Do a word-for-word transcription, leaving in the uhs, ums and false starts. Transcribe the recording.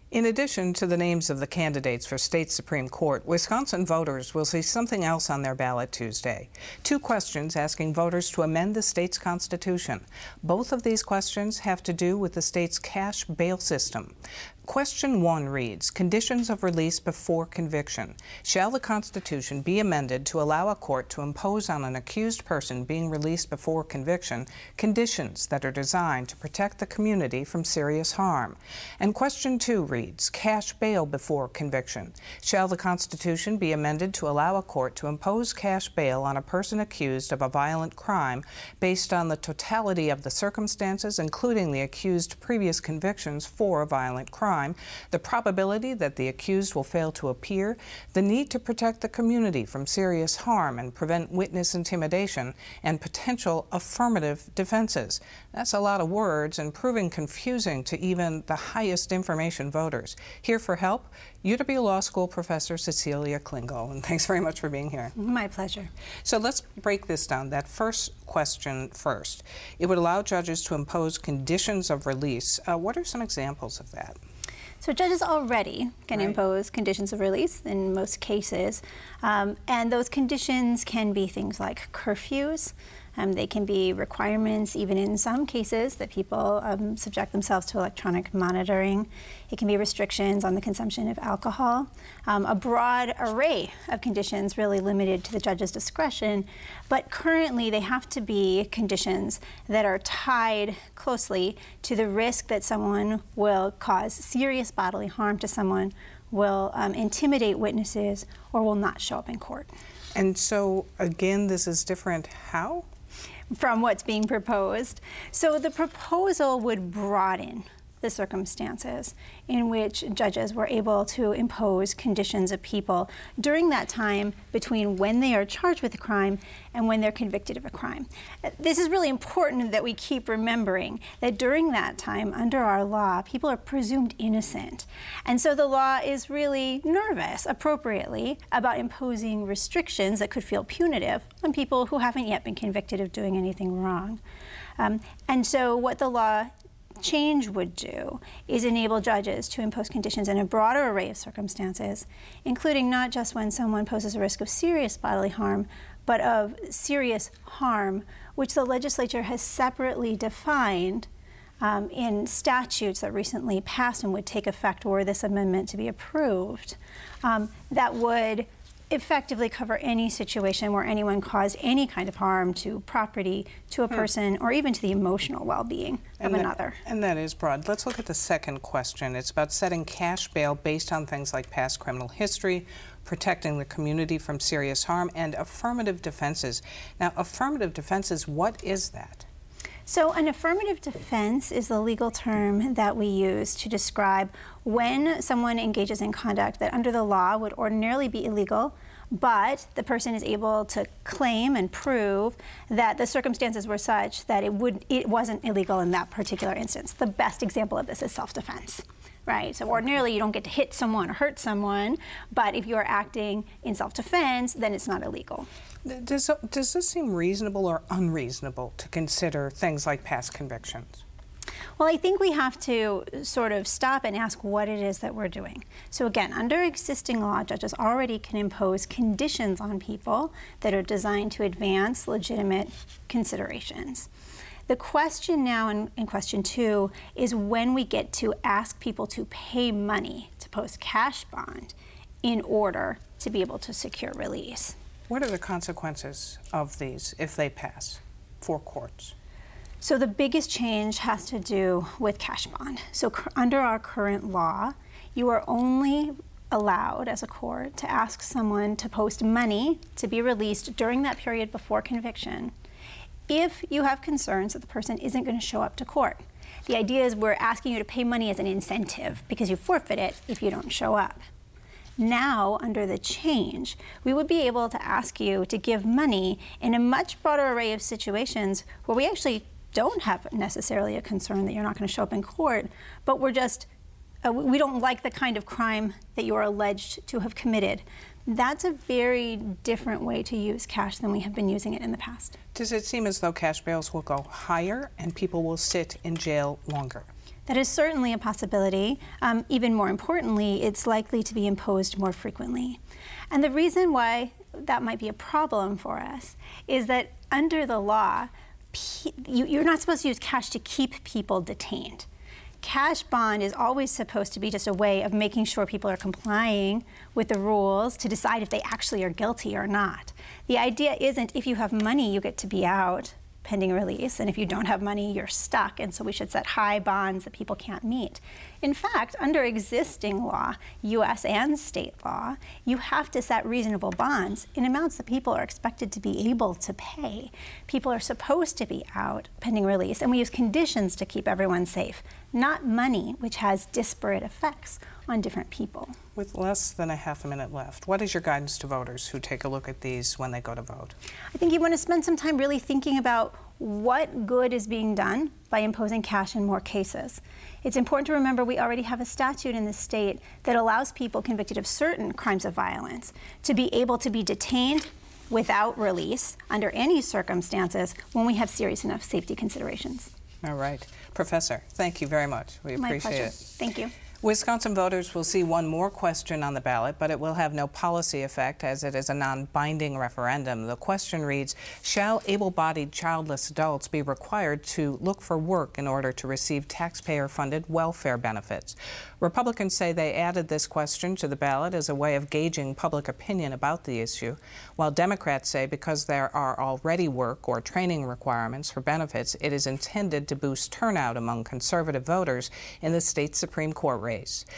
In addition to the names of the candidates for state Supreme Court, Wisconsin voters will see something else on their ballot Tuesday. Two questions asking voters to amend the state's constitution. Both of these questions have to do with the state's cash bail system. Question one reads, conditions of release before conviction. Shall the Constitution be amended to allow a court to impose on an accused person being released before conviction conditions that are designed to protect the community from serious harm? And question two reads, cash bail before conviction. Shall the Constitution be amended to allow a court to impose cash bail on a person accused of a violent crime based on the totality of the circumstances, including the accused's previous convictions for a violent crime, the probability that the accused will fail to appear, the need to protect the community from serious harm and prevent witness intimidation, and potential affirmative defenses? That's a lot of words and proving confusing to even the highest information voters. Here for help, U W Law School professor Cecilia Klingel, and thanks very much for being here. My pleasure. So let's break this down. That first question first. It would allow judges to impose conditions of release. Uh, what are some examples of that? So judges already can Right. impose conditions of release in most cases, um, and those conditions can be things like curfews. Um, they can be requirements, even in some cases, that people um, subject themselves to electronic monitoring. It can be restrictions on the consumption of alcohol. Um, a broad array of conditions really limited to the judge's discretion, but currently they have to be conditions that are tied closely to the risk that someone will cause serious bodily harm to someone, will um, intimidate witnesses, or will not show up in court. And so, again, this is different how? From what's being proposed. So the proposal would broaden the circumstances in which judges were able to impose conditions of people during that time between when they are charged with a crime and when they're convicted of a crime. This is really important that we keep remembering that during that time, under our law, people are presumed innocent. And so the law is really nervous, appropriately, about imposing restrictions that could feel punitive on people who haven't yet been convicted of doing anything wrong. Um, and so what the law change would do is enable judges to impose conditions in a broader array of circumstances, including not just when someone poses a risk of serious bodily harm, but of serious harm, which the legislature has separately defined um, in statutes that recently passed and would take effect were this amendment to be approved, um, that would effectively cover any situation where anyone caused any kind of harm to property, to a Hmm. person, or even to the emotional well-being of And that- another. And that is broad. Let's look at the second question. It's about setting cash bail based on things like past criminal history, protecting the community from serious harm, and affirmative defenses. Now, affirmative defenses, what is that? So an affirmative defense is the legal term that we use to describe when someone engages in conduct that under the law would ordinarily be illegal, but the person is able to claim and prove that the circumstances were such that it would it wasn't illegal in that particular instance. The best example of this is self-defense. Right, so ordinarily you don't get to hit someone or hurt someone, but if you are acting in self-defense, then it's not illegal. Does, does this seem reasonable or unreasonable to consider things like past convictions? Well, I think we have to sort of stop and ask what it is that we're doing. So again, under existing law, judges already can impose conditions on people that are designed to advance legitimate considerations. The question now in, in question two is when we get to ask people to pay money to post cash bond in order to be able to secure release. What are the consequences of these if they pass for courts? So the biggest change has to do with cash bond. So cur- under our current law, you are only allowed as a court to ask someone to post money to be released during that period before conviction if you have concerns that the person isn't going to show up to court. The idea is we're asking you to pay money as an incentive because you forfeit it if you don't show up. Now, under the change, we would be able to ask you to give money in a much broader array of situations where we actually don't have necessarily a concern that you're not going to show up in court, but we're just, uh, we don't like the kind of crime that you are alleged to have committed. That's a very different way to use cash than we have been using it in the past. Does it seem as though cash bails will go higher and people will sit in jail longer? That is certainly a possibility. Um, even more importantly, it's likely to be imposed more frequently. And the reason why that might be a problem for us is that under the law, you, you're not supposed to use cash to keep people detained. Cash bond is always supposed to be just a way of making sure people are complying with the rules to decide if they actually are guilty or not. The idea isn't if you have money, you get to be out pending release, and if you don't have money, you're stuck, and so we should set high bonds that people can't meet. In fact, under existing law, U S and state law, you have to set reasonable bonds in amounts that people are expected to be able to pay. People are supposed to be out pending release, and we use conditions to keep everyone safe, not money, which has disparate effects on different people. With less than a half a minute left, what is your guidance to voters who take a look at these when they go to vote? I think you want to spend some time really thinking about what good is being done by imposing cash in more cases. It's important to remember we already have a statute in the state that allows people convicted of certain crimes of violence to be able to be detained without release under any circumstances when we have serious enough safety considerations. All right. Professor, thank you very much. We My appreciate pleasure. it. Thank you. Wisconsin voters will see one more question on the ballot, but it will have no policy effect as it is a non-binding referendum. The question reads, shall able-bodied childless adults be required to look for work in order to receive taxpayer-funded welfare benefits? Republicans say they added this question to the ballot as a way of gauging public opinion about the issue, while Democrats say because there are already work or training requirements for benefits, it is intended to boost turnout among conservative voters in the state Supreme Court race.